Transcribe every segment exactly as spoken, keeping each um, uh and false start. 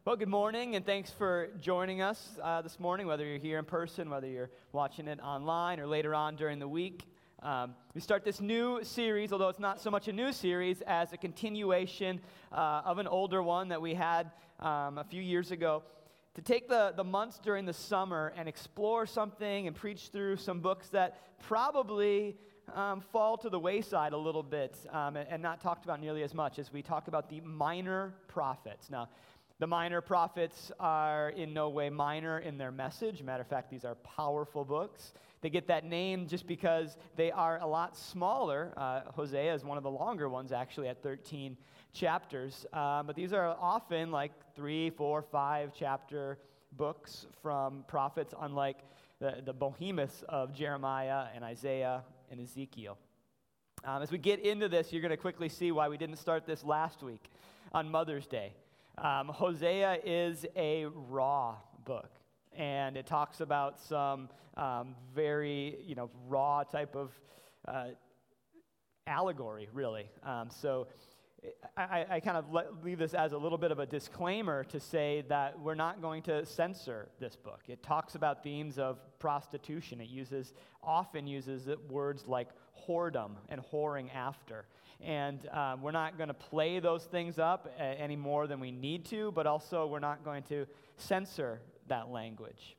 Well, good morning, and thanks for joining us uh, this morning, whether you're here in person, whether you're watching it online, or later on during the week. Um, we start this new series, although it's not so much a new series as a continuation uh, of an older one that we had um, a few years ago, to take the, the months during the summer and explore something and preach through some books that probably um, fall to the wayside a little bit um, and, and not talked about nearly as much as we talk about the minor prophets. Now, the minor prophets are in no way minor in their message. Matter of fact, these are powerful books. They get that name just because they are a lot smaller. Uh, Hosea is one of the longer ones, actually, at thirteen chapters. Um, but these are often like three, four, five chapter books from prophets, unlike the, the behemoths of Jeremiah and Isaiah and Ezekiel. Um, as we get into this, you're going to quickly see why we didn't start this last week on Mother's Day. Um, Hosea is a raw book, and it talks about some um, very, you know, raw type of uh, allegory, really. Um, so I, I kind of let, leave this as a little bit of a disclaimer to say that we're not going to censor this book. It talks about themes of prostitution. It uses, often uses words like whoredom and whoring after. And um, we're not going to play those things up uh, any more than we need to, but also we're not going to censor that language.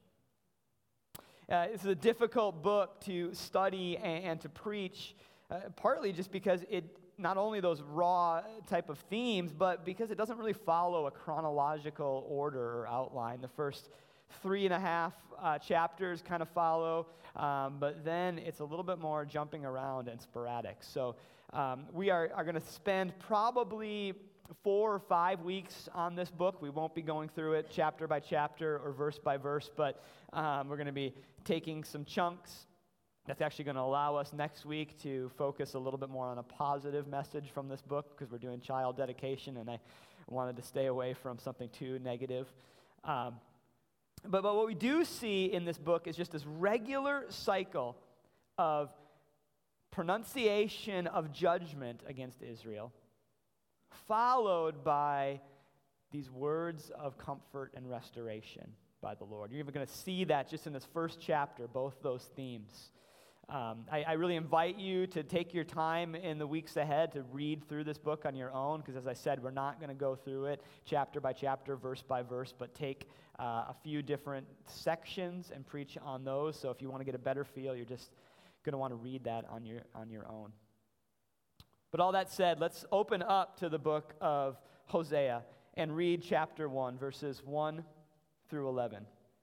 Uh, this is a difficult book to study and, and to preach, uh, partly just because it not only those raw type of themes, but because it doesn't really follow a chronological order or outline. The first three and a half uh, chapters kind of follow, um, but then it's a little bit more jumping around and sporadic. So um, we are, are going to spend probably four or five weeks on this book. We won't be going through it chapter by chapter or verse by verse, but um, we're going to be taking some chunks. That's actually going to allow us next week to focus a little bit more on a positive message from this book, because we're doing child dedication, and I wanted to stay away from something too negative. Um, but, but what we do see in this book is just this regular cycle of pronunciation of judgment against Israel, followed by these words of comfort and restoration by the Lord. You're even going to see that just in this first chapter, both those themes. Um, I, I really invite you to take your time in the weeks ahead to read through this book on your own, because as I said, we're not going to go through it chapter by chapter, verse by verse, but take uh, a few different sections and preach on those. So if you want to get a better feel, you're just going to want to read that on your on your own. But all that said, let's open up to the book of Hosea and read chapter one, verses one through eleven.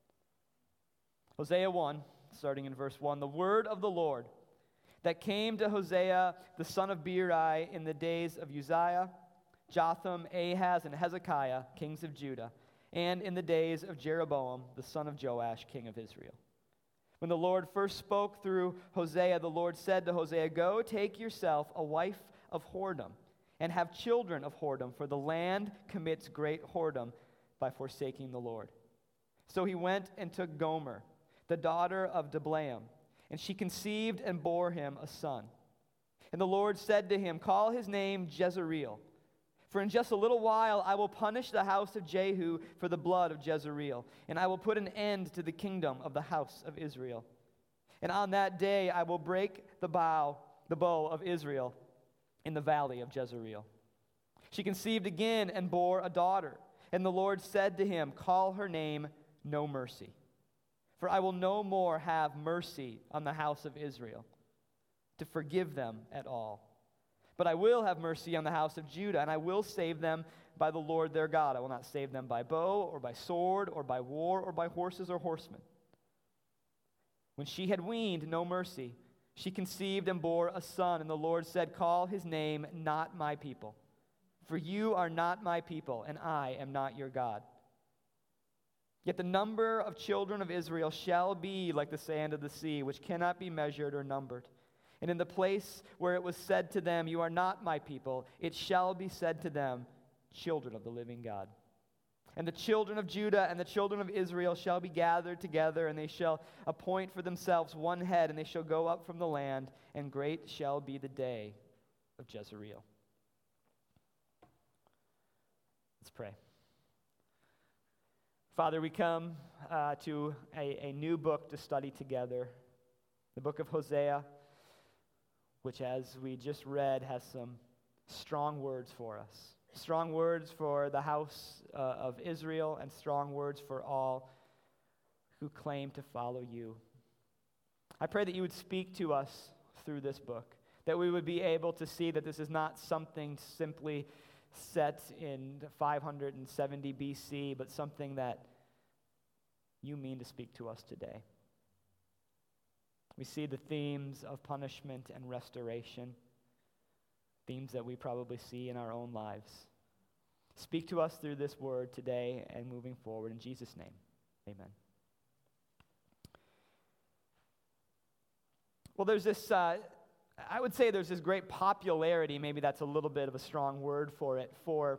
Hosea one. Starting in verse one, the word of the Lord that came to Hosea, the son of Beeri, in the days of Uzziah, Jotham, Ahaz, and Hezekiah, kings of Judah, and in the days of Jeroboam, the son of Joash, king of Israel. When the Lord first spoke through Hosea, the Lord said to Hosea, "Go, take yourself a wife of whoredom, and have children of whoredom, for the land commits great whoredom by forsaking the Lord." So he went and took Gomer, the daughter of Diblaim, and she conceived and bore him a son. And the Lord said to him, "Call his name Jezreel, for in just a little while I will punish the house of Jehu for the blood of Jezreel, and I will put an end to the kingdom of the house of Israel. And on that day I will break the bow, the bow of Israel in the valley of Jezreel." She conceived again and bore a daughter, and the Lord said to him, "Call her name No Mercy. For I will no more have mercy on the house of Israel, to forgive them at all. But I will have mercy on the house of Judah, and I will save them by the Lord their God. I will not save them by bow, or by sword, or by war, or by horses or horsemen." When she had weaned No Mercy, she conceived and bore a son, and the Lord said, "Call his name Not My People, for you are not my people, and I am not your God. Yet the number of children of Israel shall be like the sand of the sea, which cannot be measured or numbered. And in the place where it was said to them, 'You are not my people,' it shall be said to them, 'Children of the living God.' And the children of Judah and the children of Israel shall be gathered together, and they shall appoint for themselves one head, and they shall go up from the land, and great shall be the day of Jezreel." Let's pray. Father, we come uh, to a, a new book to study together, the book of Hosea, which, as we just read, has some strong words for us. Strong words for the house uh, of Israel, and strong words for all who claim to follow you. I pray that you would speak to us through this book, that we would be able to see that this is not something simply set in five hundred seventy B C, but something that you mean to speak to us today. We see the themes of punishment and restoration, themes that we probably see in our own lives. Speak to us through this word today and moving forward. In Jesus' name, amen. Well, there's this, uh, I would say there's this great popularity, maybe that's a little bit of a strong word for it, for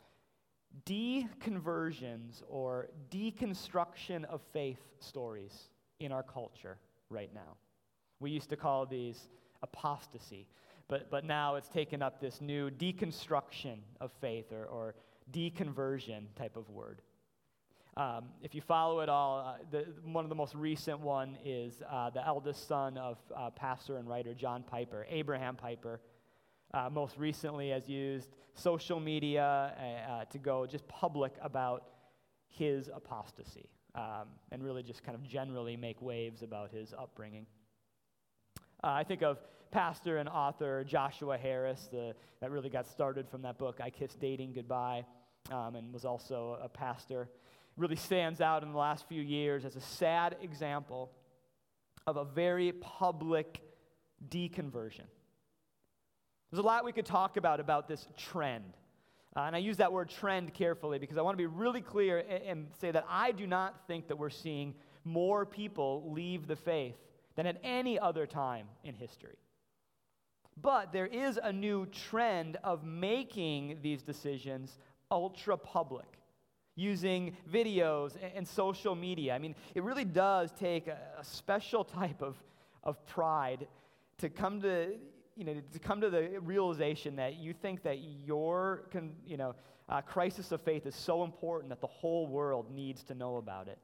deconversions or deconstruction of faith stories in our culture right now. We used to call these apostasy, but, but now it's taken up this new deconstruction of faith or, or deconversion type of word. Um, if you follow it all, uh, the, one of the most recent one is uh, the eldest son of uh, pastor and writer John Piper, Abraham Piper. Uh, most recently has used social media uh, to go just public about his apostasy um, and really just kind of generally make waves about his upbringing. Uh, I think of pastor and author Joshua Harris, the, that really got started from that book, I Kissed Dating Goodbye, um, and was also a pastor. Really stands out in the last few years as a sad example of a very public deconversion. There's a lot we could talk about about this trend. Uh, and I use that word trend carefully because I want to be really clear and, and say that I do not think that we're seeing more people leave the faith than at any other time in history. But there is a new trend of making these decisions ultra public, using videos and, and social media. I mean, it really does take a, a special type of, of pride to come to, you know, to come to the realization that you think that your, con, you know, uh, crisis of faith is so important that the whole world needs to know about it.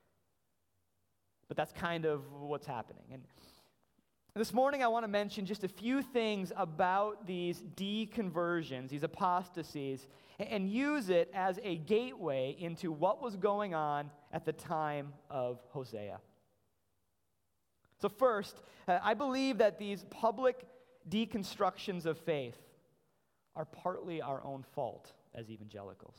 But that's kind of what's happening. And this morning I want to mention just a few things about these deconversions, these apostasies, and use it as a gateway into what was going on at the time of Hosea. So first, uh, I believe that these public deconstructions of faith are partly our own fault as evangelicals.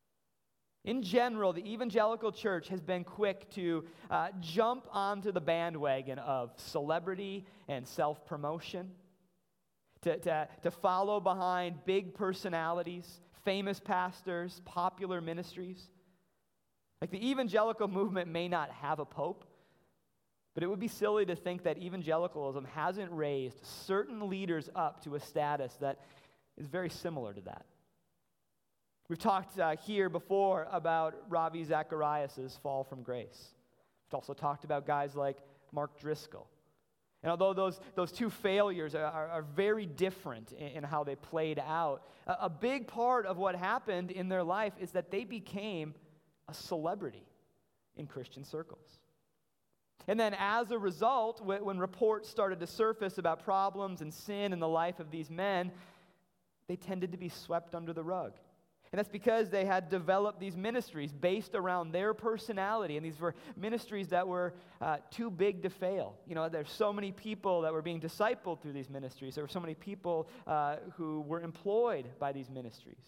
In general, the evangelical church has been quick to uh, jump onto the bandwagon of celebrity and self-promotion, to, to, to follow behind big personalities, famous pastors, popular ministries. Like the evangelical movement may not have a pope, but it would be silly to think that evangelicalism hasn't raised certain leaders up to a status that is very similar to that. We've talked uh, here before about Ravi Zacharias' fall from grace. We've also talked about guys like Mark Driscoll. And although those, those two failures are, are, are very different in, in how they played out, a, a big part of what happened in their life is that they became a celebrity in Christian circles. And then as a result, when, when reports started to surface about problems and sin in the life of these men, they tended to be swept under the rug. And that's because they had developed these ministries based around their personality, and these were ministries that were uh, too big to fail. You know, there's so many people that were being discipled through these ministries. There were so many people uh, who were employed by these ministries.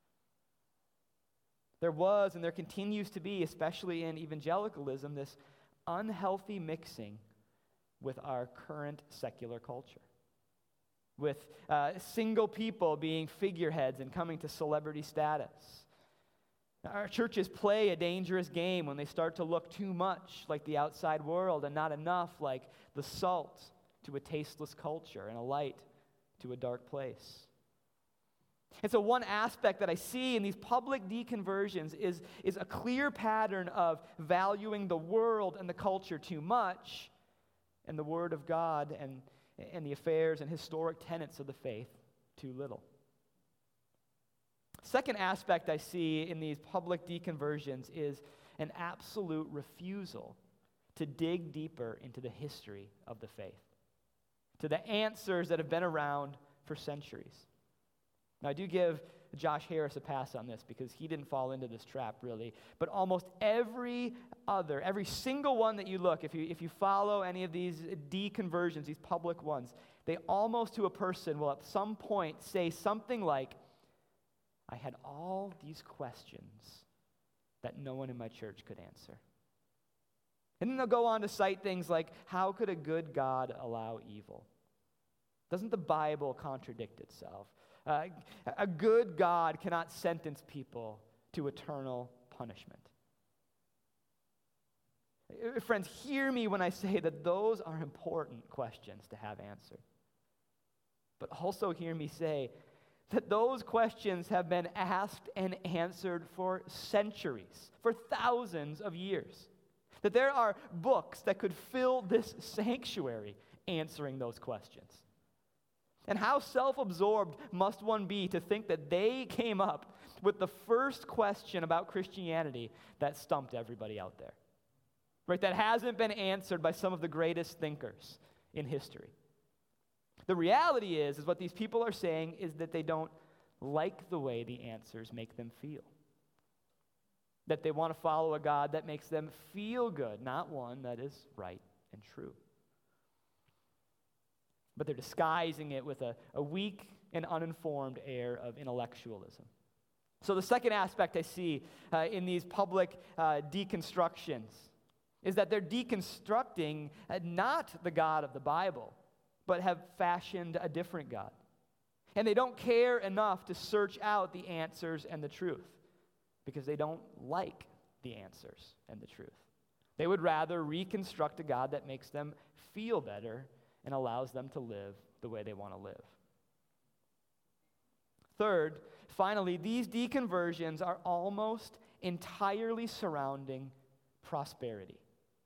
There was, and there continues to be, especially in evangelicalism, this unhealthy mixing with our current secular culture, with uh, single people being figureheads and coming to celebrity status. Our churches play a dangerous game when they start to look too much like the outside world and not enough like the salt to a tasteless culture and a light to a dark place. And so one aspect that I see in these public deconversions is, is a clear pattern of valuing the world and the culture too much and the Word of God and and the affairs and historic tenets of the faith too little. Second aspect I see in these public deconversions is an absolute refusal to dig deeper into the history of the faith, to the answers that have been around for centuries. Now, I do give Josh Harris a pass on this because he didn't fall into this trap, really. But almost every other, every single one that you look, if you, if you follow any of these deconversions, these public ones, they almost to a person will at some point say something like, I had all these questions that no one in my church could answer. And then they'll go on to cite things like, how could a good God allow evil? Doesn't the Bible contradict itself? Uh, a good God cannot sentence people to eternal punishment. Uh, Friends, hear me when I say that those are important questions to have answered. But also hear me say that those questions have been asked and answered for centuries, for thousands of years. That there are books that could fill this sanctuary answering those questions. And how self-absorbed must one be to think that they came up with the first question about Christianity that stumped everybody out there, right? That hasn't been answered by some of the greatest thinkers in history. The reality is, is what these people are saying is that they don't like the way the answers make them feel. That they want to follow a God that makes them feel good, not one that is right and true. But they're disguising it with a, a weak and uninformed air of intellectualism. So the second aspect I see uh, in these public uh, deconstructions is that they're deconstructing uh, not the God of the Bible, but have fashioned a different God. And they don't care enough to search out the answers and the truth because they don't like the answers and the truth. They would rather reconstruct a God that makes them feel better and allows them to live the way they want to live. Third, finally, these deconversions are almost entirely surrounding prosperity.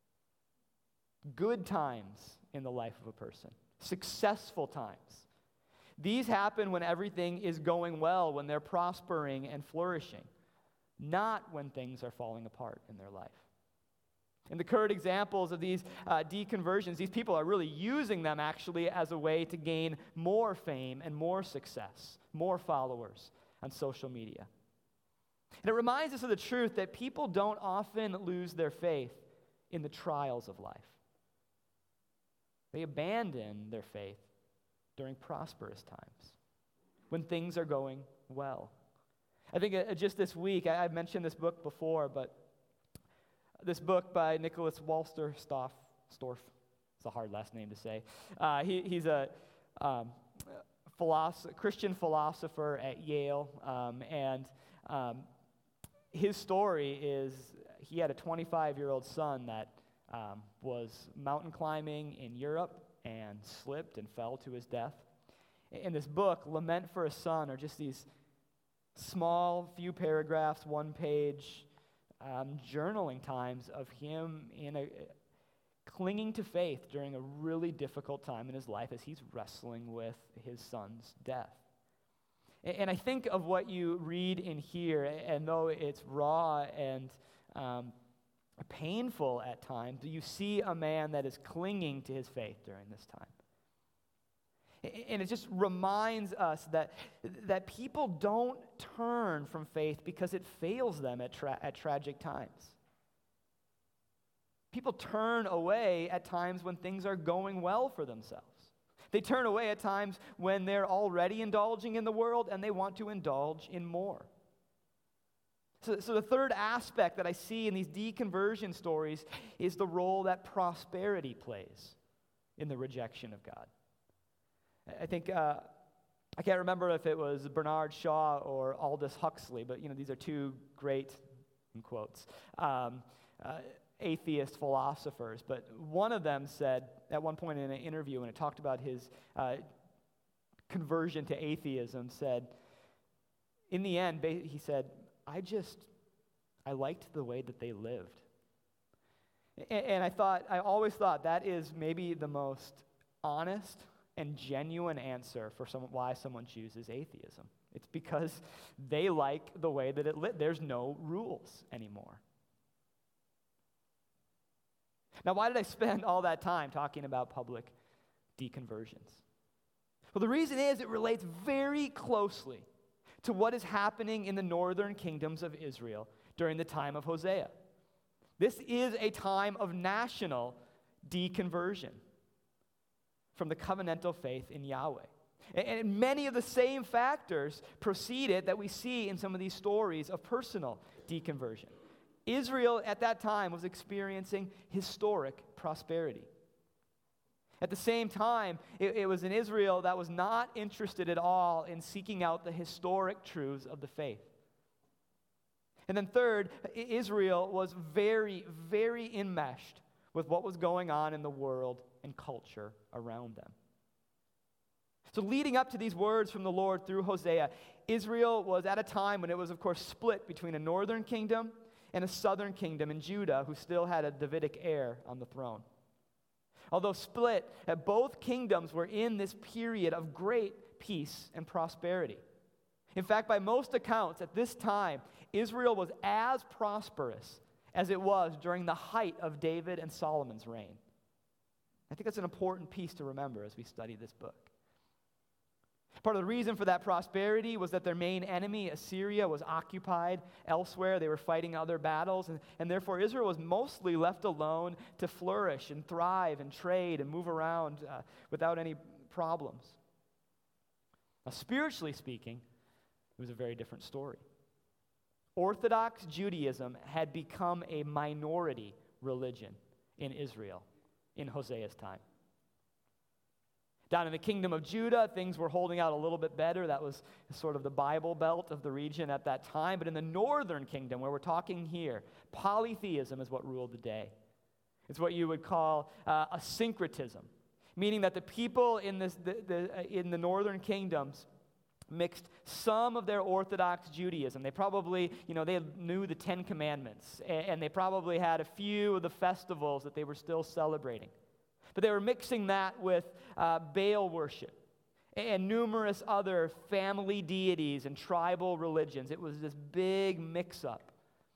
Good times in the life of a person. Successful times. These happen when everything is going well, when they're prospering and flourishing, not when things are falling apart in their life. In the current examples of these uh, deconversions, these people are really using them actually as a way to gain more fame and more success, more followers on social media. And it reminds us of the truth that people don't often lose their faith in the trials of life. They abandon their faith during prosperous times, when things are going well. I think uh, just this week, I, I've mentioned this book before, but this book by Nicholas Wolterstorff, Storff, it's a hard last name to say. Uh, he, he's a um, philosoph- Christian philosopher at Yale, um, and um, his story is he had a twenty-five-year-old son that um, was mountain climbing in Europe and slipped and fell to his death. In this book, Lament for a Son, are just these small, few paragraphs, one page, Um, journaling times of him in a, clinging to faith during a really difficult time in his life as he's wrestling with his son's death. And, and I think of what you read in here, and though it's raw and um, painful at times, you see a man that is clinging to his faith during this time. And it just reminds us that, that people don't turn from faith because it fails them at, tra- at tragic times. People turn away at times when things are going well for themselves. They turn away at times when they're already indulging in the world and they want to indulge in more. So, so the third aspect that I see in these deconversion stories is the role that prosperity plays in the rejection of God. I think, uh, I can't remember if it was Bernard Shaw or Aldous Huxley, but, you know, these are two great, in quotes, um, uh, atheist philosophers. But one of them said, at one point in an interview, when it talked about his uh, conversion to atheism, said, in the end, he said, I just, I liked the way that they lived. And, and I thought, I always thought that is maybe the most honest and genuine answer for some, why someone chooses atheism. It's because they like the way that it lit. There's no rules anymore. Now, why did I spend all that time talking about public deconversions? Well, the reason is it relates very closely to what is happening in the northern kingdoms of Israel during the time of Hosea. This is a time of national deconversion from the covenantal faith in Yahweh. And many of the same factors preceded that we see in some of these stories of personal deconversion. Israel at that time was experiencing historic prosperity. At the same time, it, it was an Israel that was not interested at all in seeking out the historic truths of the faith. And then third, Israel was very, very enmeshed with what was going on in the world and culture around them. So leading up to these words from the Lord through Hosea, Israel was at a time when it was, of course, split between a northern kingdom and a southern kingdom in Judah, who still had a Davidic heir on the throne. Although split, both kingdoms were in this period of great peace and prosperity. In fact, by most accounts, at this time, Israel was as prosperous as it was during the height of David and Solomon's reign. I think that's an important piece to remember as we study this book. Part of the reason for that prosperity was that their main enemy, Assyria, was occupied elsewhere. They were fighting other battles, and, and therefore Israel was mostly left alone to flourish and thrive and trade and move around uh, without any problems. Now, spiritually speaking, it was a very different story. Orthodox Judaism had become a minority religion in Israel in Hosea's time. Down in the kingdom of Judah, things were holding out a little bit better. That was sort of the Bible Belt of the region at that time. But in the northern kingdom, where we're talking here, polytheism is what ruled the day. It's what you would call uh, a syncretism, meaning that the people in, this, the, the, uh, in the northern kingdoms mixed some of their Orthodox Judaism. They probably, you know, they knew the Ten Commandments, and, and they probably had a few of the festivals that they were still celebrating. But they were mixing that with uh, Baal worship and numerous other family deities and tribal religions. It was this big mix-up.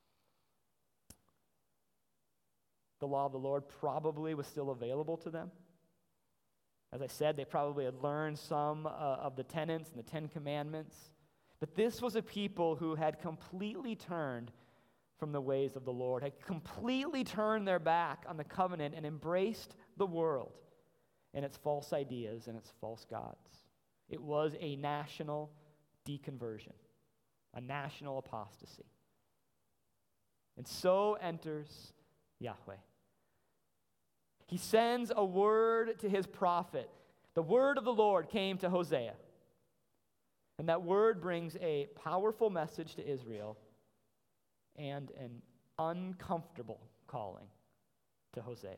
The law of the Lord probably was still available to them. As I said, they probably had learned some uh, of the tenets and the Ten Commandments. But this was a people who had completely turned from the ways of the Lord, had completely turned their back on the covenant and embraced the world and its false ideas and its false gods. It was a national deconversion, a national apostasy. And so enters Yahweh. He sends a word to his prophet. The word of the Lord came to Hosea. And that word brings a powerful message to Israel and an uncomfortable calling to Hosea.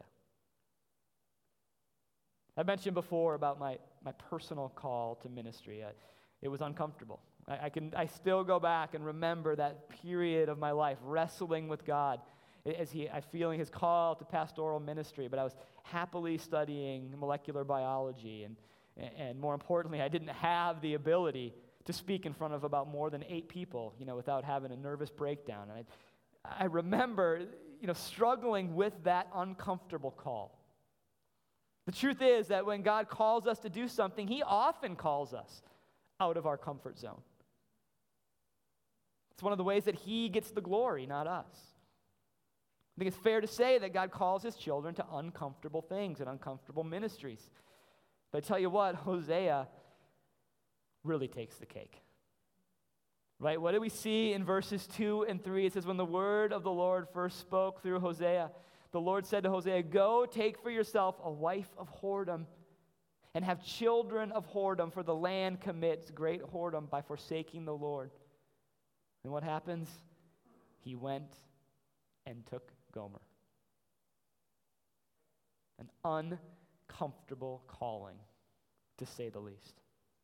I mentioned before about my, my personal call to ministry. I, it was uncomfortable. I, I can I still go back and remember that period of my life wrestling with God as he I feeling his call to pastoral ministry. But I was happily studying molecular biology, and and more importantly, I didn't have the ability to speak in front of about more than eight people, you know, without having a nervous breakdown. And I, I remember, you know, struggling with that uncomfortable call. The truth is that when God calls us to do something, he often calls us out of our comfort zone. It's one of the ways that he gets the glory, not us. I think it's fair to say that God calls his children to uncomfortable things and uncomfortable ministries. But I tell you what, Hosea really takes the cake. Right? What do we see in verses two and three? It says, when the word of the Lord first spoke through Hosea, the Lord said to Hosea, go take for yourself a wife of whoredom and have children of whoredom, for the land commits great whoredom by forsaking the Lord. And what happens? He went and took Gomer. An uncomfortable calling, to say the least.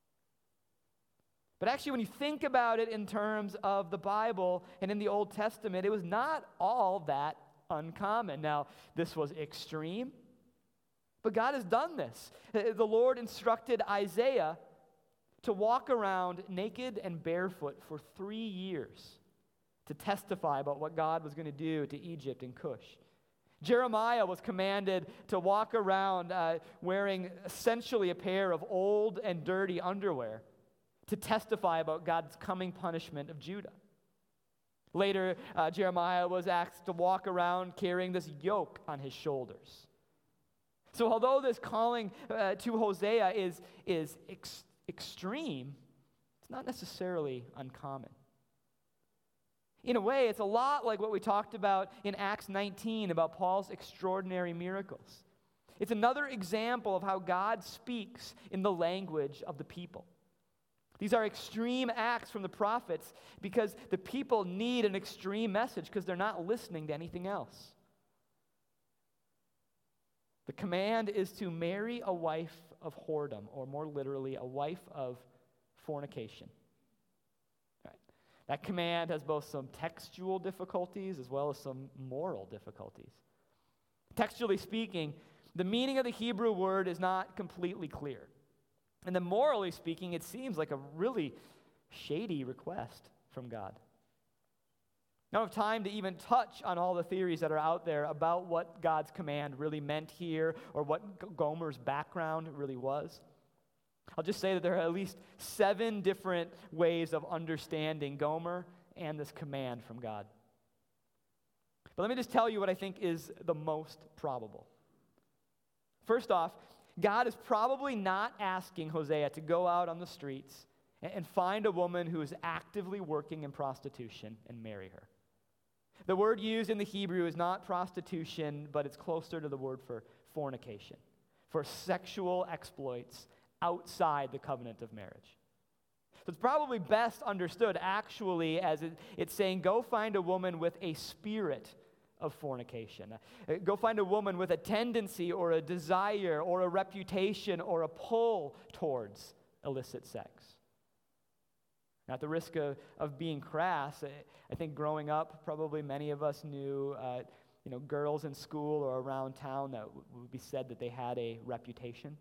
But actually, when you think about it in terms of the Bible and in the Old Testament, it was not all that uncommon. Now, this was extreme. But God has done this. The Lord instructed Isaiah to walk around naked and barefoot for three years to testify about what God was going to do to Egypt and Cush. Jeremiah was commanded to walk around uh, wearing essentially a pair of old and dirty underwear to testify about God's coming punishment of Judah. Later, uh, Jeremiah was asked to walk around carrying this yoke on his shoulders. So although this calling uh, to Hosea is, is ex- extreme, it's not necessarily uncommon. In a way, it's a lot like what we talked about in Acts nineteen about Paul's extraordinary miracles. It's another example of how God speaks in the language of the people. These are extreme acts from the prophets because the people need an extreme message because they're not listening to anything else. The command is to marry a wife of whoredom, or more literally, a wife of fornication. Right. That command has both some textual difficulties as well as some moral difficulties. Textually speaking, the meaning of the Hebrew word is not completely clear. And then morally speaking, it seems like a really shady request from God. I don't have time to even touch on all the theories that are out there about what God's command really meant here or what Gomer's background really was. I'll just say that there are at least seven different ways of understanding Gomer and this command from God. But let me just tell you what I think is the most probable. First off, God is probably not asking Hosea to go out on the streets and find a woman who is actively working in prostitution and marry her. The word used in the Hebrew is not prostitution, but it's closer to the word for fornication, for sexual exploits outside the covenant of marriage. So it's probably best understood actually as it, it's saying, go find a woman with a spirit of fornication. Go find a woman with a tendency or a desire or a reputation or a pull towards illicit sex. Now, at the risk of, of being crass, I think growing up, probably many of us knew uh, you know, girls in school or around town that w- would be said that they had a reputation.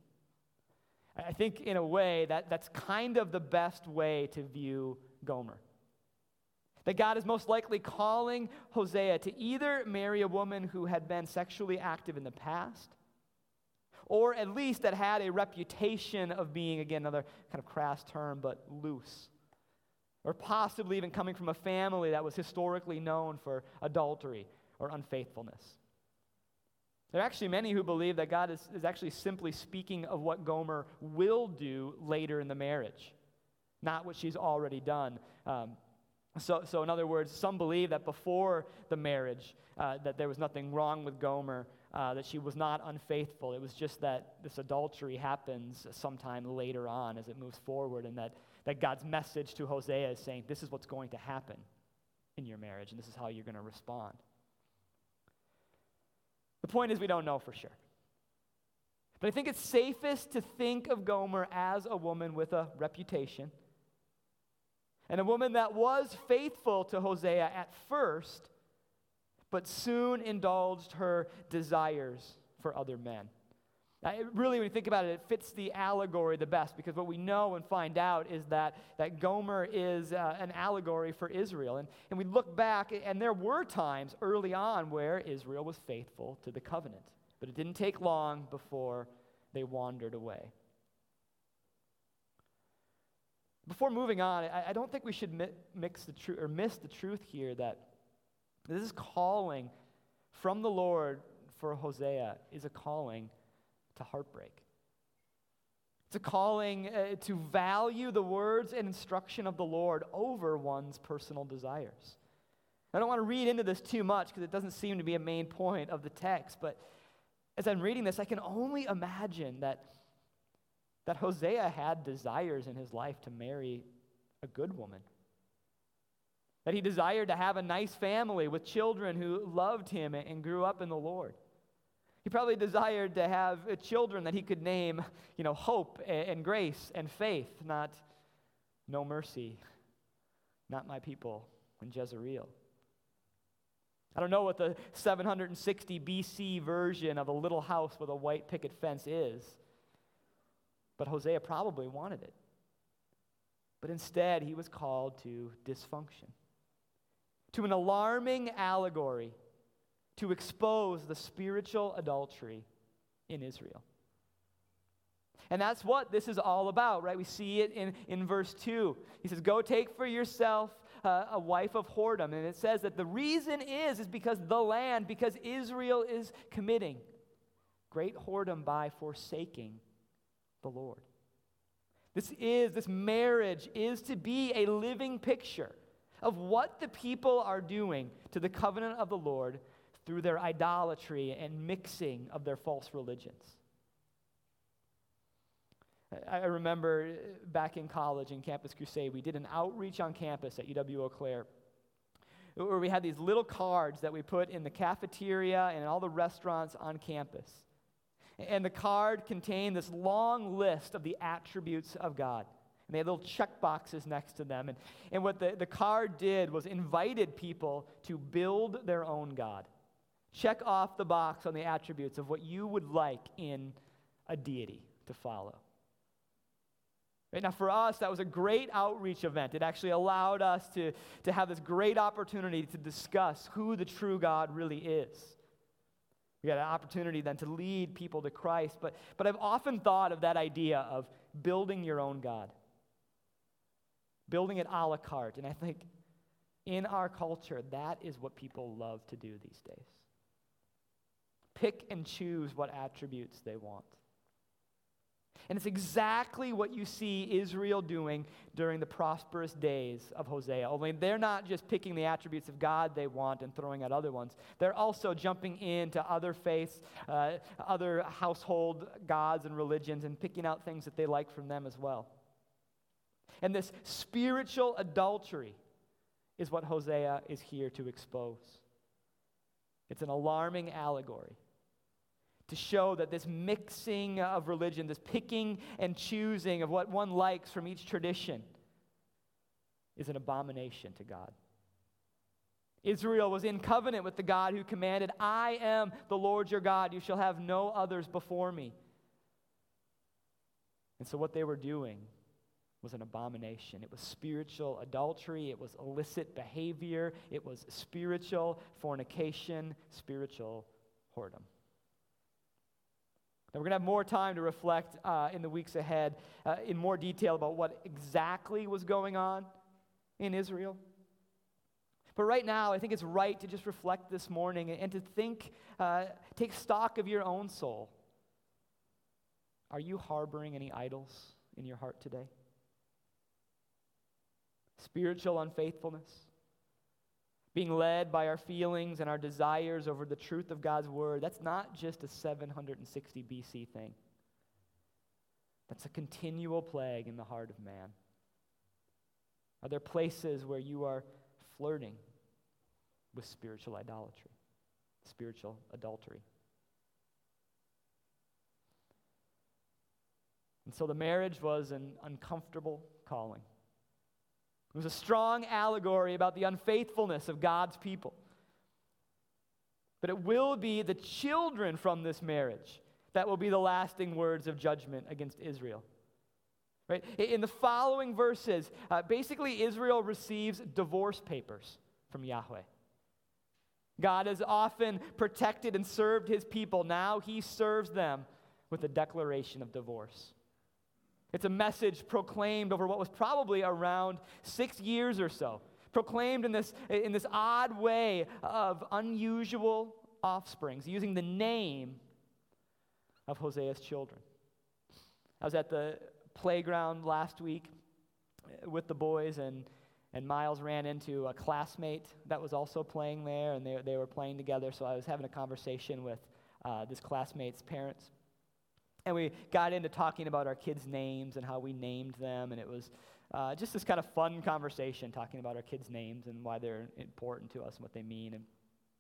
I think in a way that that's kind of the best way to view Gomer. That God is most likely calling Hosea to either marry a woman who had been sexually active in the past, or at least that had a reputation of being, again, another kind of crass term, but loose. Or possibly even coming from a family that was historically known for adultery or unfaithfulness. There are actually many who believe that God is, is actually simply speaking of what Gomer will do later in the marriage, not what she's already done. Um, So, so in other words, some believe that before the marriage, uh, that there was nothing wrong with Gomer, uh, that she was not unfaithful. It was just that this adultery happens sometime later on as it moves forward, and that, that God's message to Hosea is saying, this is what's going to happen in your marriage, and this is how you're going to respond. The point is we don't know for sure. But I think it's safest to think of Gomer as a woman with a reputation, and a woman that was faithful to Hosea at first, but soon indulged her desires for other men. Now, it really, when you think about it, it fits the allegory the best, because what we know and find out is that, that Gomer is uh, an allegory for Israel. And, and we look back, and there were times early on where Israel was faithful to the covenant. But it didn't take long before they wandered away. Before moving on, I, I don't think we should mi- mix the truth or miss the truth here that this is calling from the Lord for Hosea is a calling to heartbreak. It's a calling uh, to value the words and instruction of the Lord over one's personal desires. I don't want to read into this too much because it doesn't seem to be a main point of the text, but as I'm reading this, I can only imagine that that Hosea had desires in his life to marry a good woman. That he desired to have a nice family with children who loved him and grew up in the Lord. He probably desired to have children that he could name, you know, hope and grace and faith, not no mercy, not my people, and Jezreel. I don't know what the seven hundred sixty B C version of a little house with a white picket fence is, but Hosea probably wanted it. But instead, he was called to dysfunction, to an alarming allegory to expose the spiritual adultery in Israel. And that's what this is all about, right? We see it in, in verse two. He says, go take for yourself uh, a wife of whoredom. And it says that the reason is, is because the land, because Israel is committing great whoredom by forsaking the Lord. This is, this marriage is to be a living picture of what the people are doing to the covenant of the Lord through their idolatry and mixing of their false religions. I remember back in college in Campus Crusade, we did an outreach on campus at U W Eau Claire where we had these little cards that we put in the cafeteria and in all the restaurants on campus. And the card contained this long list of the attributes of God. And they had little check boxes next to them. And, and what the, the card did was invited people to build their own God. Check off the box on the attributes of what you would like in a deity to follow. Right, now for us, that was a great outreach event. It actually allowed us to, to have this great opportunity to discuss who the true God really is. We got an opportunity then to lead people to Christ. But, but I've often thought of that idea of building your own God. Building it a la carte. And I think in our culture, that is what people love to do these days. Pick and choose what attributes they want. And it's exactly what you see Israel doing during the prosperous days of Hosea. Only they're not just picking the attributes of God they want and throwing out other ones. They're also jumping into other faiths, uh, other household gods and religions, and picking out things that they like from them as well. And this spiritual adultery is what Hosea is here to expose. It's an alarming allegory to show that this mixing of religion, this picking and choosing of what one likes from each tradition, is an abomination to God. Israel was in covenant with the God who commanded, I am the Lord your God, you shall have no others before me. And so what they were doing was an abomination. It was spiritual adultery, it was illicit behavior, it was spiritual fornication, spiritual whoredom. Now, we're going to have more time to reflect uh, in the weeks ahead uh, in more detail about what exactly was going on in Israel. But right now, I think it's right to just reflect this morning and, and to think, uh, take stock of your own soul. Are you harboring any idols in your heart today? Spiritual unfaithfulness? Being led by our feelings and our desires over the truth of God's word, that's not just a seven hundred sixty B C thing. That's a continual plague in the heart of man. Are there places where you are flirting with spiritual idolatry, spiritual adultery? And so the marriage was an uncomfortable calling. It was a strong allegory about the unfaithfulness of God's people. But it will be the children from this marriage that will be the lasting words of judgment against Israel. Right? In the following verses, uh, basically Israel receives divorce papers from Yahweh. God has often protected and served his people. Now he serves them with a declaration of divorce. It's a message proclaimed over what was probably around six years or so, proclaimed in this, in this odd way of unusual offsprings, using the name of Hosea's children. I was at the playground last week with the boys, and, and Miles ran into a classmate that was also playing there, and they, they were playing together, so I was having a conversation with uh, this classmate's parents. And we got into talking about our kids' names and how we named them, and it was uh, just this kind of fun conversation, talking about our kids' names and why they're important to us and what they mean. And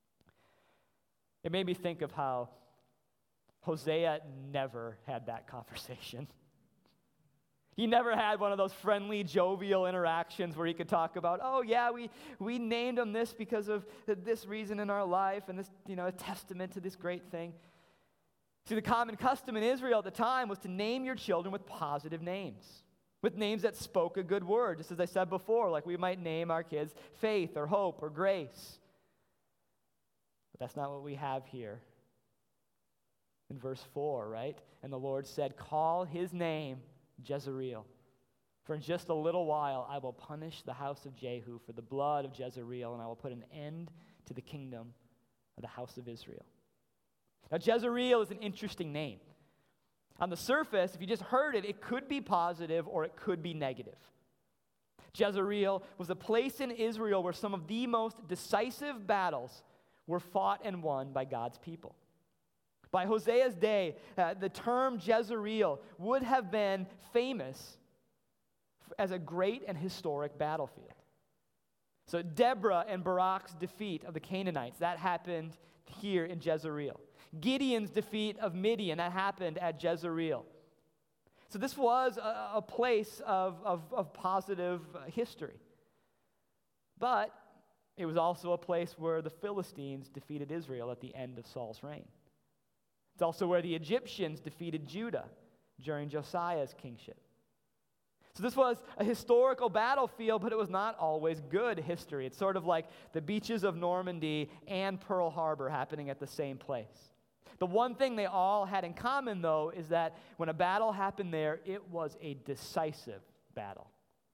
it made me think of how Hosea never had that conversation. He never had one of those friendly, jovial interactions where he could talk about, oh yeah, we, we named him this because of this reason in our life and this, you know, a testament to this great thing. See, the common custom in Israel at the time was to name your children with positive names, with names that spoke a good word, just as I said before, like we might name our kids Faith or Hope or Grace. But that's not what we have here in verse four, right? And the Lord said, call his name Jezreel. For in just a little while I will punish the house of Jehu for the blood of Jezreel, and I will put an end to the kingdom of the house of Israel. Now, Jezreel is an interesting name. On the surface, if you just heard it, it could be positive or it could be negative. Jezreel was a place in Israel where some of the most decisive battles were fought and won by God's people. By Hosea's day, uh, the term Jezreel would have been famous as a great and historic battlefield. So Deborah and Barak's defeat of the Canaanites, that happened here in Jezreel. Gideon's defeat of Midian, that happened at Jezreel. So this was a, a place of, of, of positive history. But it was also a place where the Philistines defeated Israel at the end of Saul's reign. It's also where the Egyptians defeated Judah during Josiah's kingship. So this was a historical battlefield, but it was not always good history. It's sort of like the beaches of Normandy and Pearl Harbor happening at the same place. The one thing they all had in common, though, is that when a battle happened there, it was a decisive battle.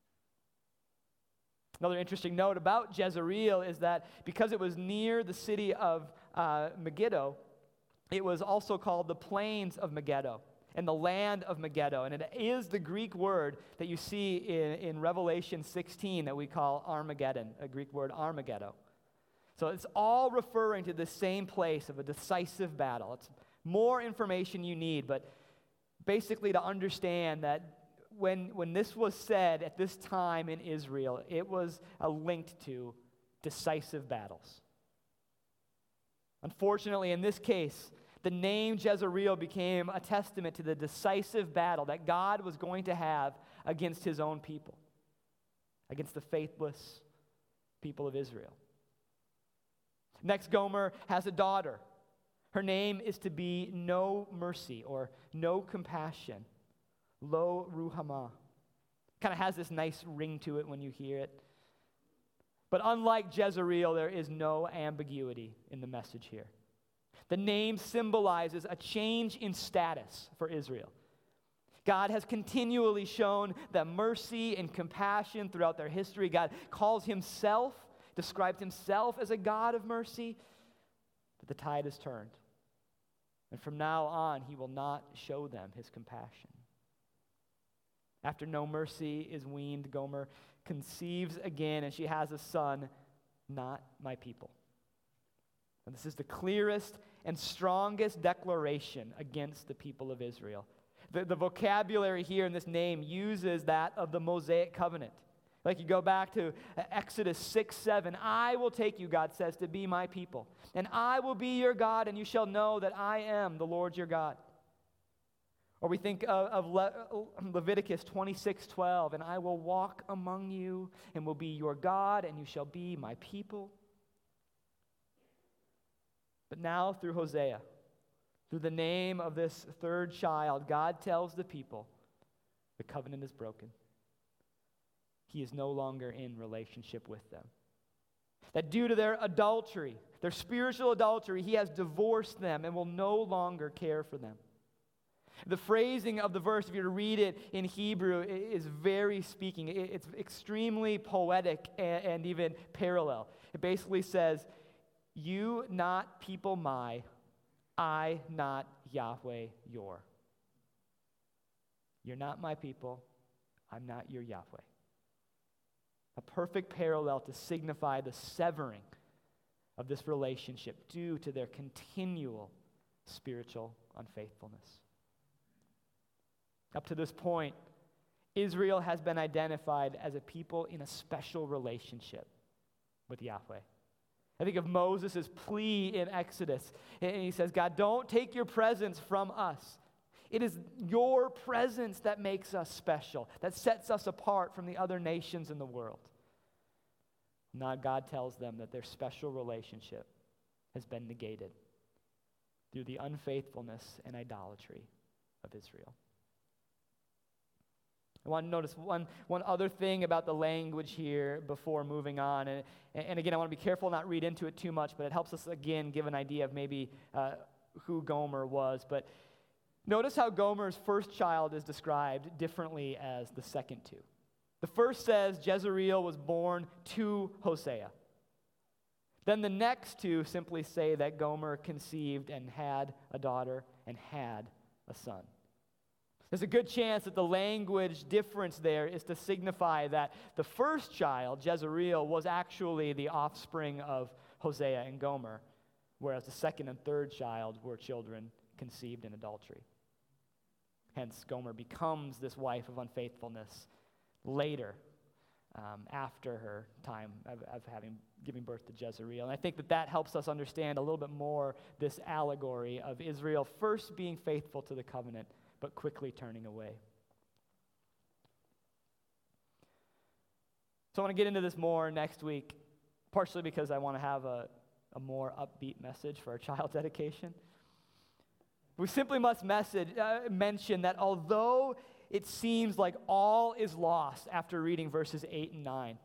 Another interesting note about Jezreel is that because it was near the city of uh, Megiddo, it was also called the plains of Megiddo and the land of Megiddo. And it is the Greek word that you see in, in Revelation sixteen that we call Armageddon, a Greek word Armageddon. So it's all referring to the same place of a decisive battle. It's more information you need, but basically to understand that when, when this was said at this time in Israel, it was uh, linked to decisive battles. Unfortunately, in this case, the name Jezreel became a testament to the decisive battle that God was going to have against his own people, against the faithless people of Israel. Next, Gomer has a daughter. Her name is to be No Mercy or No Compassion, Lo Ruhamah. Kind of has this nice ring to it when you hear it. But unlike Jezreel, there is no ambiguity in the message here. The name symbolizes a change in status for Israel. God has continually shown that mercy and compassion throughout their history. God calls himself, describes himself as a God of mercy, but the tide has turned. And from now on, he will not show them his compassion. After No Mercy is weaned, Gomer conceives again, and she has a son, not my people. And this is the clearest and strongest declaration against the people of Israel. The, the vocabulary here in this name uses that of the Mosaic covenant. Like you go back to Exodus six, seven, I will take you, God says, to be my people. And I will be your God, and you shall know that I am the Lord your God. Or we think of, of Le, Leviticus twenty-six, twelve, and I will walk among you and will be your God, and you shall be my people. But now through Hosea, through the name of this third child, God tells the people the covenant is broken. He is no longer in relationship with them. That due to their adultery, their spiritual adultery, he has divorced them and will no longer care for them. The phrasing of the verse, if you were to read it in Hebrew, is very speaking. It's extremely poetic and even parallel. It basically says, you not people my, I not Yahweh your. You're not my people, I'm not your Yahweh. A perfect parallel to signify the severing of this relationship due to their continual spiritual unfaithfulness. Up to this point, Israel has been identified as a people in a special relationship with Yahweh. I think of Moses' plea in Exodus, and he says, God, don't take your presence from us. It is your presence that makes us special, that sets us apart from the other nations in the world. Now God tells them that their special relationship has been negated through the unfaithfulness and idolatry of Israel. I want to notice one, one other thing about the language here before moving on. And, and again, I want to be careful not read into it too much, but it helps us, again, give an idea of maybe uh, who Gomer was. But notice how Gomer's first child is described differently as the second two. The first says Jezreel was born to Hosea. Then the next two simply say that Gomer conceived and had a daughter and had a son. There's a good chance that the language difference there is to signify that the first child, Jezreel, was actually the offspring of Hosea and Gomer, whereas the second and third child were children conceived in adultery. Hence, Gomer becomes this wife of unfaithfulness later, um, after her time of, of having giving birth to Jezreel. And I think that that helps us understand a little bit more this allegory of Israel first being faithful to the covenant, but quickly turning away. So I want to get into this more next week, partially because I want to have a, a more upbeat message for our child dedication. We simply must message, uh, mention that although it seems like all is lost after reading verses eight and nine,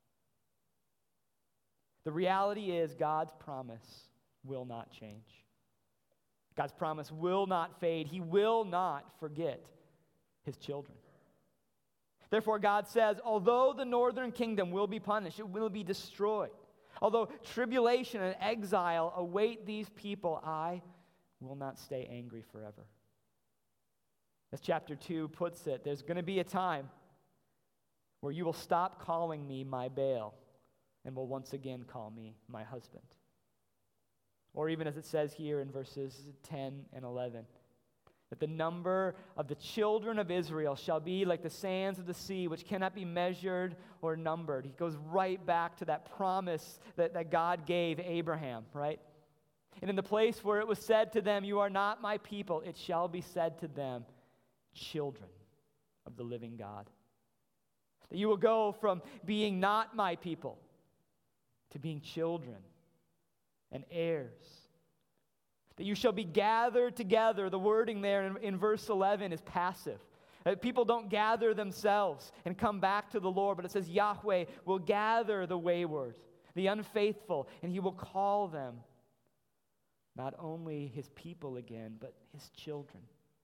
the reality is God's promise will not change. God's promise will not fade. He will not forget his children. Therefore, God says, although the northern kingdom will be punished, it will be destroyed. Although tribulation and exile await these people, I will not stay angry forever. As chapter two puts it, there's going to be a time where you will stop calling me my Baal and will once again call me my husband. Or even as it says here in verses ten and eleven, that the number of the children of Israel shall be like the sands of the sea, which cannot be measured or numbered. He goes right back to that promise that, that God gave Abraham, right? And in the place where it was said to them, you are not my people, it shall be said to them, children of the living God. That you will go from being not my people to being children and heirs. That you shall be gathered together. The wording there in, in verse eleven is passive. That people don't gather themselves and come back to the Lord, but it says Yahweh will gather the wayward, the unfaithful, and he will call them not only his people again, but his children.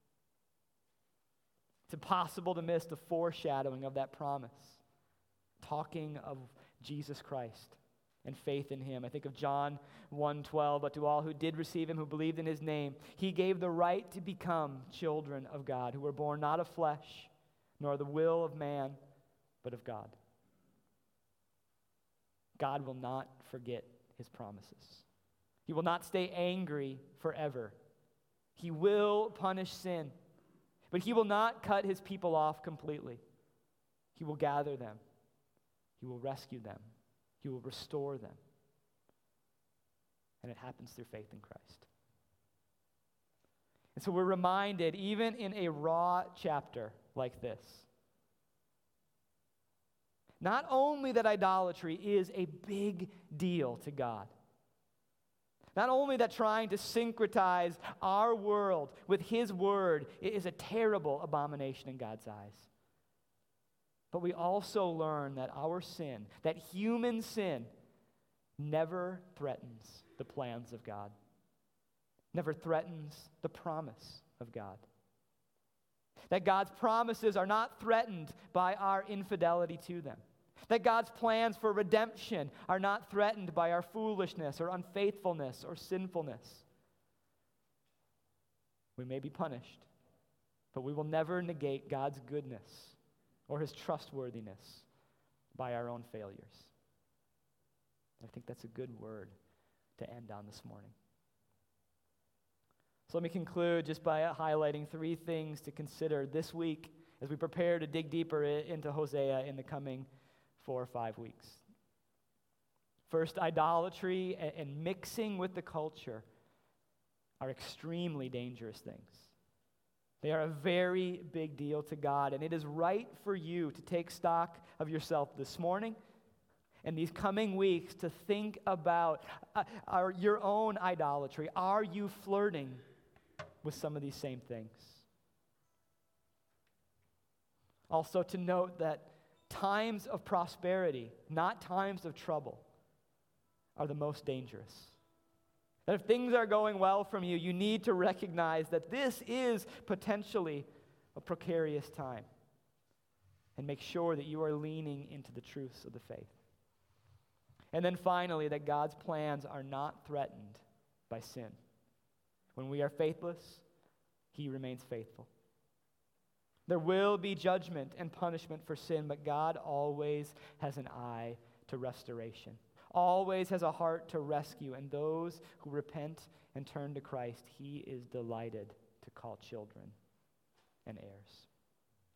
It's impossible to miss the foreshadowing of that promise, talking of Jesus Christ and faith in him. I think of John one twelve, but to all who did receive him, who believed in his name, he gave the right to become children of God, who were born not of flesh, nor the will of man, but of God. God will not forget his promises. He will not stay angry forever. He will punish sin, but he will not cut his people off completely. He will gather them. He will rescue them. He will restore them. And it happens through faith in Christ. And so we're reminded, even in a raw chapter like this, not only that idolatry is a big deal to God, not only that trying to syncretize our world with his word is a terrible abomination in God's eyes, but we also learn that our sin, that human sin, never threatens the plans of God, never threatens the promise of God. That God's promises are not threatened by our infidelity to them. That God's plans for redemption are not threatened by our foolishness or unfaithfulness or sinfulness. We may be punished, but we will never negate God's goodness or his trustworthiness by our own failures. I think that's a good word to end on this morning. So let me conclude just by highlighting three things to consider this week as we prepare to dig deeper into Hosea in the coming four or five weeks. First, idolatry and mixing with the culture are extremely dangerous things. They are a very big deal to God, and it is right for you to take stock of yourself this morning and these coming weeks to think about uh, our, your own idolatry. Are you flirting with some of these same things? Also to note that times of prosperity, not times of trouble, are the most dangerous. That if things are going well from you, you need to recognize that this is potentially a precarious time. And make sure that you are leaning into the truths of the faith. And then finally, that God's plans are not threatened by sin. When we are faithless, He remains faithful. There will be judgment and punishment for sin, but God always has an eye to restoration. Always has a heart to rescue, and those who repent and turn to Christ, He is delighted to call children and heirs.